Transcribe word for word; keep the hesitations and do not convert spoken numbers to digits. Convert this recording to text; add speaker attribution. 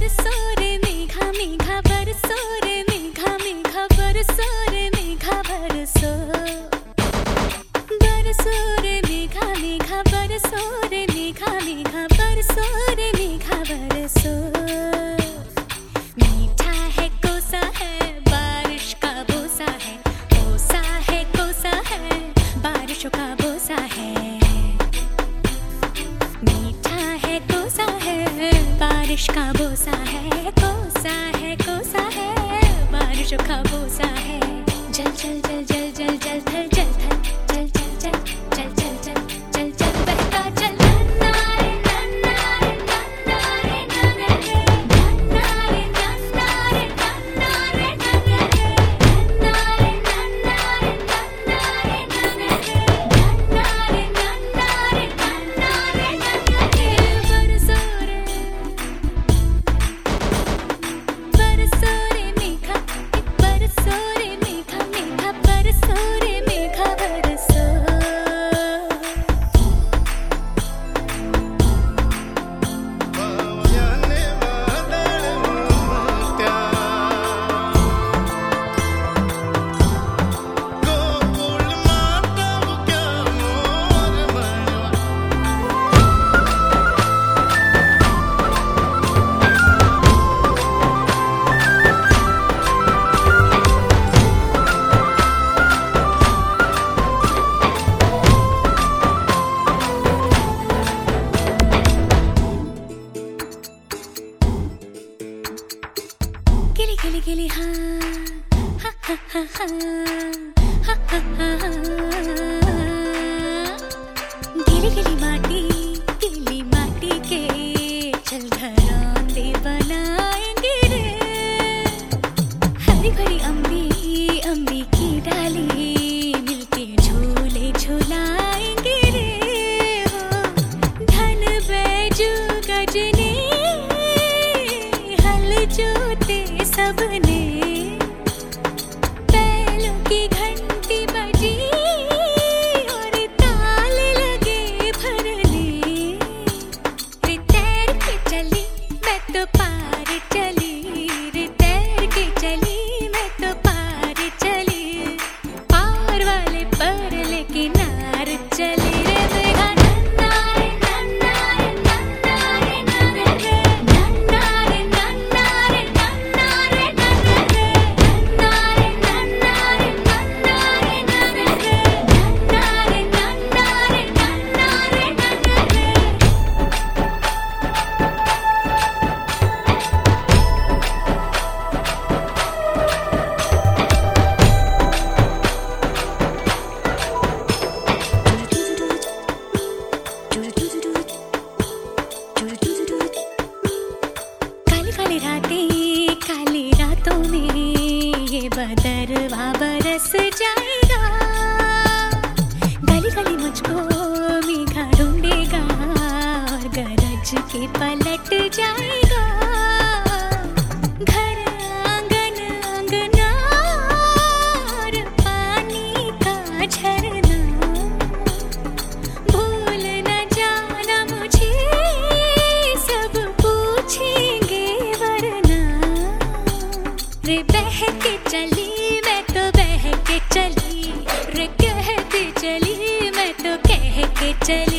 Speaker 1: बरसो रे मेघा मेघा बरसो रे मेघा मेघा बरसो रे मेघा बरसो बरसो रे मेघा मेघा बरसो रे मेघा मेघा बरसो रे मेघा बरसो। मीठा है कोसा है बारिश का बोसा है, कोसा है कोसा है बारिशों का बोसा है। मीठा है कोसा है बारिश का बोसा है, कोसा है कोसा है बारिशों का बोसा है। जल जल जल जल जल जल थल जल थल जल जल जल जल जल जल जल जल बहता जल नन्ना रे नन्ना रे नन्ना रे नन्ना रे नन्ना रे नन्ना रे नन्ना रे नन्ना रे नन्ना रे नन्ना रे नन्ना रे नन्ना रे नन्ना रे नन्ना रे नन्ना रे नन्ना रे। बरसो रे बरसो रे मेघा बरसो रे मेघा मेघा बरसो रे मेघा बरसो। गिली गिली गिली हाँ हा हा हा हा हा हा हा हा। गिली गिली माटी गिली माटी के चल घरौंदे बनाएंगे रे। हरी भरी अम्बी अम्बी की डाली मिलके झूले झुलाएंगे रे। हो धन बैजू गजने हल जोते सबने, बैलों की घंटी बजी और ताल लगे भरने। रे तैर के चली मैं तो पार चली, रे तैर के चली मैं तो पार चली, पार वाले परले किनार चली रे मेघा नन्ना रे नन्ना रे नन्ना रे नन्ना रे नन्ना रे नन्ना रे नन्ना रे नन्ना रे नन्ना रे नन्ना रे नन्ना रे नन्ना रे नन्ना रे नन्ना रे नन्ना रे नन्ना रे। काली काली रातें काली रातों में ये बदरवा बरस जाएगा। गली गली मुझको मेघा ढूंढेगा और गरज के पलट जाएगा। घर आंगन अंगना और पानी का झरना, भूल न जाना मुझे सब पूछेंगे वरना। रे बह के चली मैं तो बह के चली, रे कहते चली मैं तो कह के चली।